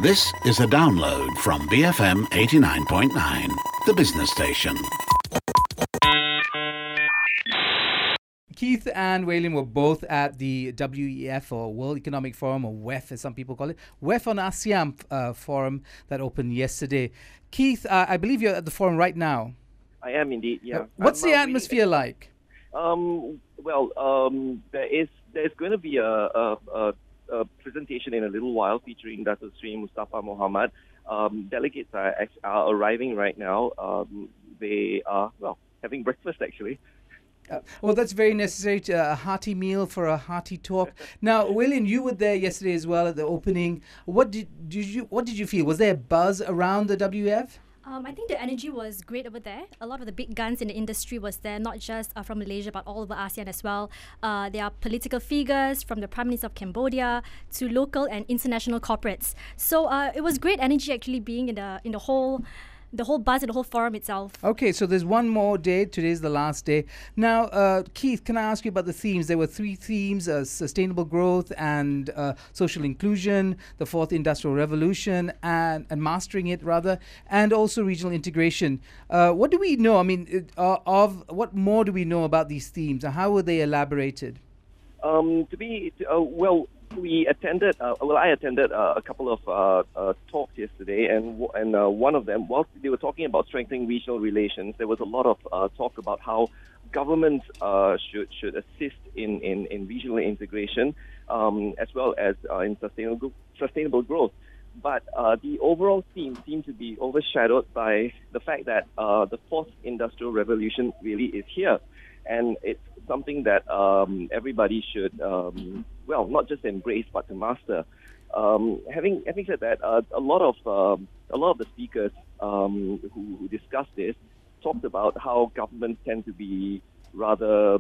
This is a download from BFM 89.9, the business station. Keith and Waylin were both at the WEF, or World Economic Forum, or WEF as some people call it, WEF on ASEAN forum that opened yesterday. Keith, I believe you're at the forum right now. I am indeed, yeah. What's the atmosphere like? There's going to be a presentation in a little while featuring Dato Sri Mustafa Mohamad. Delegates are arriving right now. They are, having breakfast actually. Well, that's very necessary. A hearty meal for a hearty talk. Now, Waylin, you were there yesterday as well at the opening. What did you feel? Was there a buzz around the WF? I think the energy was great over there. A lot of the big guns in the industry was there, not just from Malaysia, but all over ASEAN as well. There are political figures from the Prime Minister of Cambodia to local and international corporates. So it was great energy actually being in the whole buzz and the whole forum itself. Okay, so there's one more day. Today's the last day. Now, Keith, can I ask you about the themes? There were three themes: sustainable growth and social inclusion, the fourth industrial revolution, and mastering it, rather, and also regional integration. What do we know? I mean, what more do we know about these themes? How were they elaborated? I attended a couple of talks yesterday, and one of them, whilst they were talking about strengthening regional relations, there was a lot of talk about how governments should assist in regional integration, as well as in sustainable growth. But the overall theme seemed to be overshadowed by the fact that the fourth industrial revolution really is here. And it's something that everybody should, not just embrace but to master. Having said that, a lot of the speakers who discussed this talked about how governments tend to be rather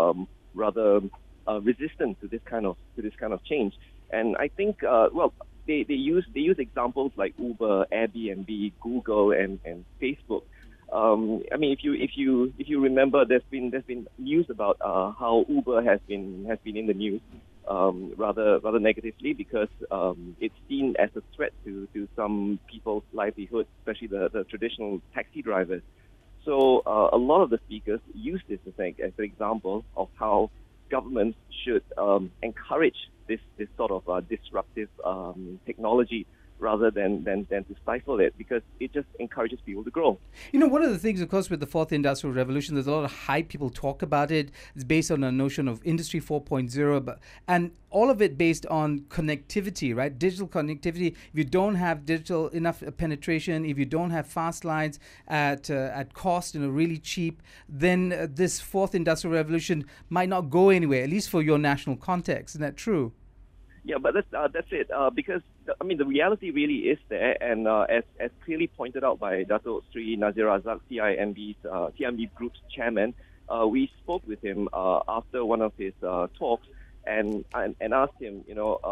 resistant to this kind of change. And I think they use examples like Uber, Airbnb, Google, and Facebook. If you remember, there's been news about how Uber has been in the news rather negatively because it's seen as a threat to some people's livelihood, especially the traditional taxi drivers. So a lot of the speakers use this as an example of how governments should encourage this sort of disruptive technology, rather than to stifle it, because it just encourages people to grow. You know, one of the things, of course, with the fourth industrial revolution, there's a lot of hype. People talk about it. It's based on a notion of Industry 4.0, and all of it based on connectivity, right? Digital connectivity. If you don't have digital enough penetration, if you don't have fast lines at cost, really cheap, then this fourth industrial revolution might not go anywhere, at least for your national context. Isn't that true? Yeah, but that's it. Because the reality really is there, and as clearly pointed out by Dato Sri Nazir Razak, TMB Group's chairman, we spoke with him after one of his talks, and asked him,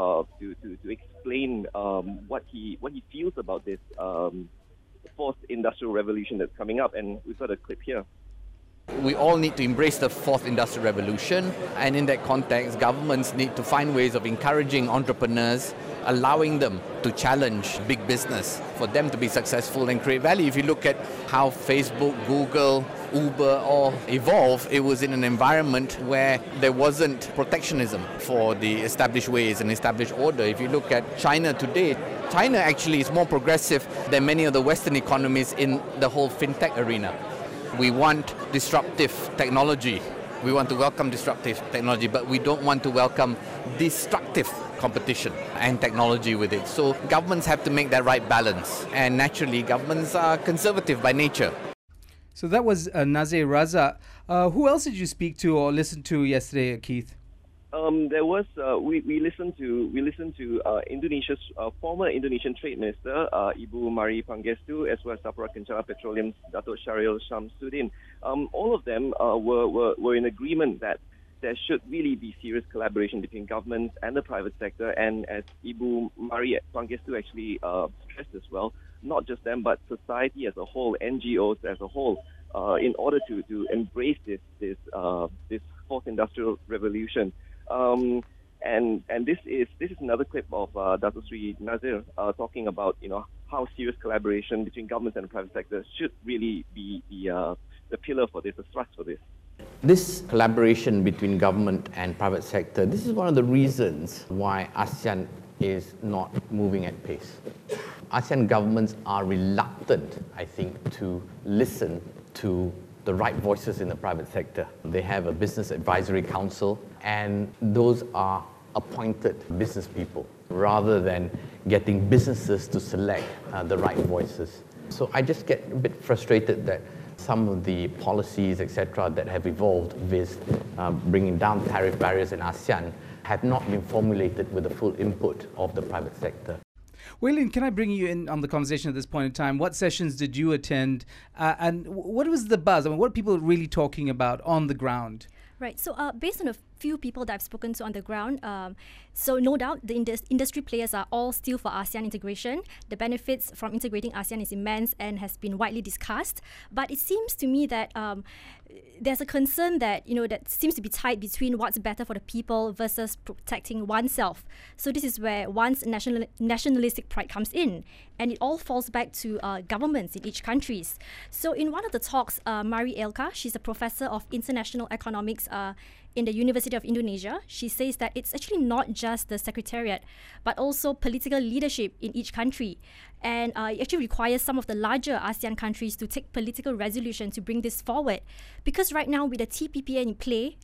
to explain what he feels about this fourth industrial revolution that's coming up, and we've got a clip here. We all need to embrace the fourth industrial revolution, and in that context, governments need to find ways of encouraging entrepreneurs, allowing them to challenge big business for them to be successful and create value. If you look at how Facebook, Google, Uber all evolved, it was in an environment where there wasn't protectionism for the established ways and established order. If you look at China today, China actually is more progressive than many of the Western economies in the whole fintech arena. We want disruptive technology. We want to welcome disruptive technology, but we don't want to welcome destructive competition and technology with it. So governments have to make that right balance. And naturally, governments are conservative by nature. So that was Nazir Razak. Who else did you speak to or listen to yesterday, Keith? There was we listened to Indonesia's former Indonesian Trade Minister Ibu Mari Pangestu, as well as Sapura Kencana Petroleum's Datuk Syahril Shamsuddin. All of them were in agreement that there should really be serious collaboration between governments and the private sector, and as Ibu Mari Pangestu actually stressed as well, not just them but society as a whole, NGOs as a whole, in order to embrace this fourth industrial revolution. And this is another clip of Dato Sri Nazir talking about how serious collaboration between governments and the private sector should really be the pillar for this, the thrust for this. This collaboration between government and private sector, this is one of the reasons why ASEAN is not moving at pace. ASEAN governments are reluctant, I think, to listen to the right voices in the private sector. They have a business advisory council, and those are appointed business people rather than getting businesses to select the right voices. So I just get a bit frustrated that some of the policies, etc., that have evolved with bringing down tariff barriers in ASEAN have not been formulated with the full input of the private sector. Wei Lin, can I bring you in on the conversation at this point in time? What sessions did you attend, and what was the buzz? I mean, what are people really talking about on the ground? Right. So based on a few people that I've spoken to on the ground, so no doubt the industry players are all still for ASEAN integration. The benefits from integrating ASEAN is immense and has been widely discussed. But it seems to me that there's a concern that that seems to be tied between what's better for the people versus protecting oneself. So this is where one's nationalistic pride comes in, and it all falls back to governments in each countries. So in one of the talks, Mari Elka, she's a professor of international economics in the University of Indonesia, she says that it's actually not just the secretariat, but also political leadership in each country. And it actually requires some of the larger ASEAN countries to take political resolution to bring this forward. Because right now with the TPP in play,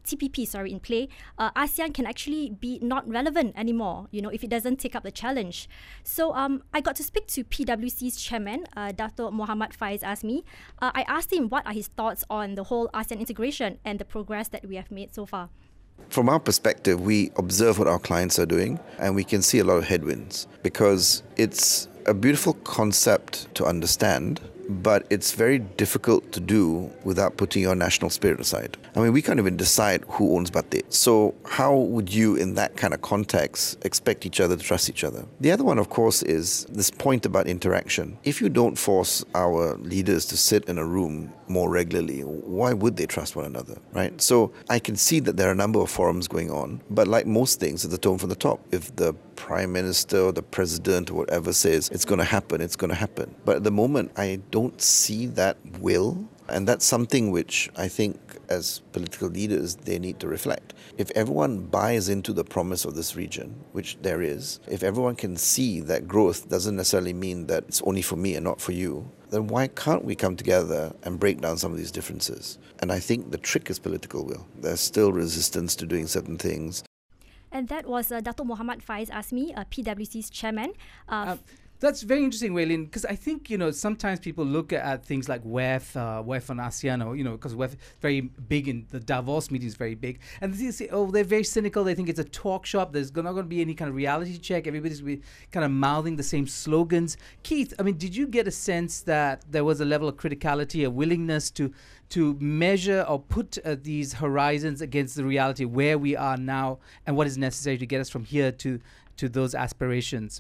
ASEAN can actually be not relevant anymore, if it doesn't take up the challenge. So I got to speak to PwC's chairman, Dato Muhammad Faiz Azmi. I asked him what are his thoughts on the whole ASEAN integration and the progress that we have made so far. From our perspective, we observe what our clients are doing, and we can see a lot of headwinds because it's a beautiful concept to understand, but it's very difficult to do without putting your national spirit aside. I mean, we can't even decide who owns Batik. So how would you, in that kind of context, expect each other to trust each other? The other one, of course, is this point about interaction. If you don't force our leaders to sit in a room more regularly, why would they trust one another, right? So I can see that there are a number of forums going on, but like most things, it's a tone from the top. If the Prime Minister or the President or whatever says it's going to happen, it's going to happen. But at the moment, I don't see that will, and that's something which I think as political leaders they need to reflect. If everyone buys into the promise of this region, which there is, if everyone can see that growth doesn't necessarily mean that it's only for me and not for you, then why can't we come together and break down some of these differences? And I think the trick is political will. There's still resistance to doing certain things. And that was Dato Muhammad Faiz Azmi, PwC's chairman. That's very interesting, Wei Lin, because I think, sometimes people look at things like WEF on ASEAN, or, because WEF is very big in the Davos meeting is very big. And they say, they're very cynical. They think it's a talk shop. There's not going to be any kind of reality check. Everybody's kind of mouthing the same slogans. Keith, I mean, did you get a sense that there was a level of criticality, a willingness to measure or put these horizons against the reality where we are now and what is necessary to get us from here to those aspirations?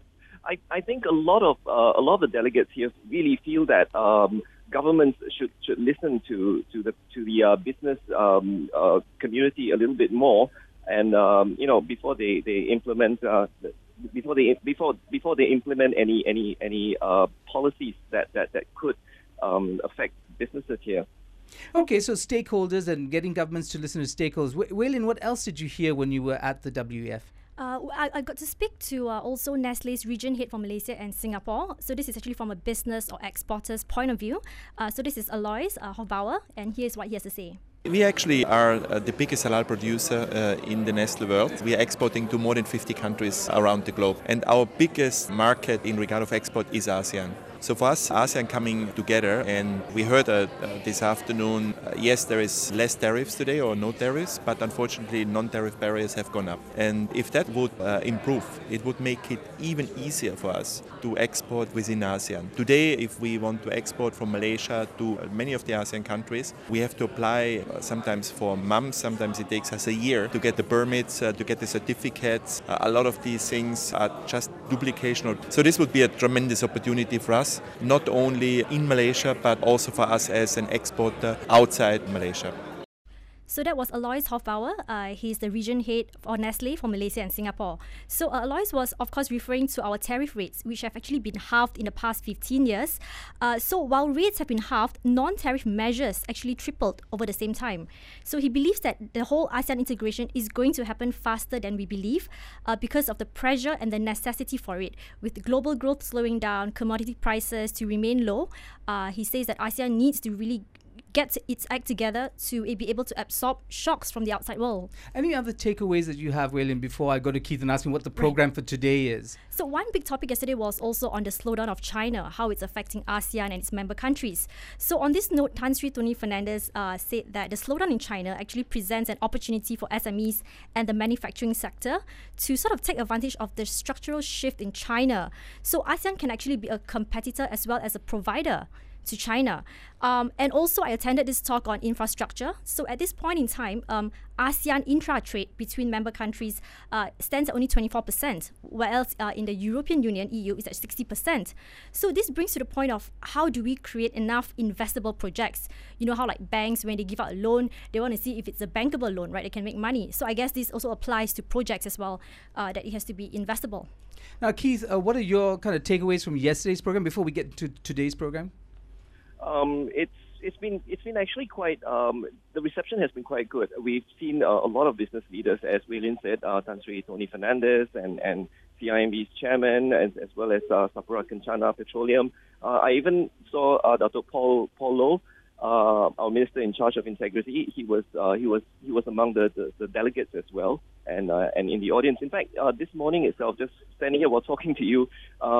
I think a lot of the delegates here really feel that governments should listen to the business community a little bit more, and before they implement before they implement any policies that could affect businesses here. Okay, so stakeholders and getting governments to listen to stakeholders. Wei Lin, what else did you hear when you were at the WEF? I got to speak to also Nestle's region head for Malaysia and Singapore. So this is actually from a business or exporter's point of view. So this is Alois Hofbauer, and here's what he has to say. We actually are the biggest halal producer in the Nestle world. We are exporting to more than 50 countries around the globe. And our biggest market in regard of export is ASEAN. So for us, ASEAN coming together, and we heard this afternoon, yes, there is less tariffs today or no tariffs, but unfortunately non-tariff barriers have gone up. And if that would improve, it would make it even easier for us to export within ASEAN. Today, if we want to export from Malaysia to many of the ASEAN countries, we have to apply sometimes for months, sometimes it takes us a year to get the permits, to get the certificates. A lot of these things are just duplication. So this would be a tremendous opportunity for us, not only in Malaysia, but also for us as an exporter outside Malaysia. So that was Alois Hofbauer. He's the region head for Nestle for Malaysia and Singapore. So Alois was, of course, referring to our tariff rates, which have actually been halved in the past 15 years. So while rates have been halved, non-tariff measures actually tripled over the same time. So he believes that the whole ASEAN integration is going to happen faster than we believe because of the pressure and the necessity for it. With global growth slowing down, commodity prices to remain low, he says that ASEAN needs to really get its act together to be able to absorb shocks from the outside world. Any other takeaways that you have, Waylin, before I go to Keith and ask him what the program for today is? So one big topic yesterday was also on the slowdown of China, how it's affecting ASEAN and its member countries. So on this note, Tan Sri Tony Fernandes said that the slowdown in China actually presents an opportunity for SMEs and the manufacturing sector to sort of take advantage of the structural shift in China. So ASEAN can actually be a competitor as well as a provider to China. And also I attended this talk on infrastructure. So at this point in time, ASEAN intra-trade between member countries stands at only 24%, whereas in the European Union, EU, is at 60%. So this brings to the point of how do we create enough investable projects? You know how like banks, when they give out a loan, they want to see if it's a bankable loan, right? They can make money. So I guess this also applies to projects as well, that it has to be investable. Now, Keith, what are your kind of takeaways from yesterday's program before we get to today's program? It's been actually quite the reception has been quite good. We've seen a lot of business leaders, as Waylin said, Tan Sri Tony Fernandes and CIMB's chairman, as well as Sapura Kencana Petroleum. I even saw Dr. Paul Loh, our minister in charge of integrity. He was among the delegates as well, and in the audience. In fact, this morning itself, just standing here while talking to you.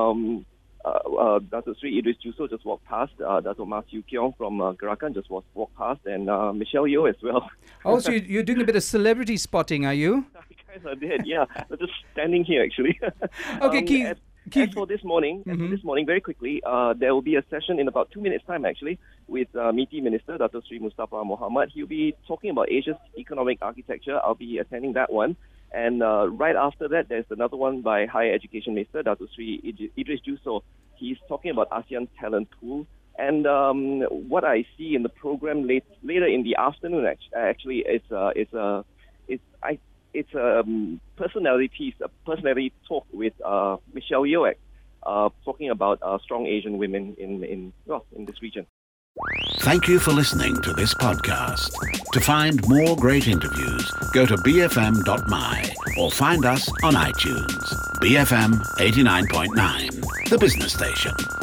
Dr. Sri Idris Juso just walked past. Dr. Ma Siu Kiong from Gerakan just walked past, and Michelle Yeoh as well. Oh, so you're doing a bit of celebrity spotting, are you? I kind of did, yeah. I'm just standing here, actually. Okay, Keith. As for this morning, very quickly, there will be a session in about 2 minutes' time, actually, with MITI Minister, Dr. Sri Mustafa Mohamad. He'll be talking about Asia's economic architecture. I'll be attending that one. And right after that, there's another one by Higher Education Minister, Dr. Sri Idris Juso. He's talking about ASEAN talent pool. And what I see in the program later in the afternoon, actually, it's a personality piece, a personality talk with Michelle Yeoh, talking about strong Asian women in this region. Thank you for listening to this podcast. To find more great interviews, go to bfm.my or find us on iTunes. BFM 89.9, the business station.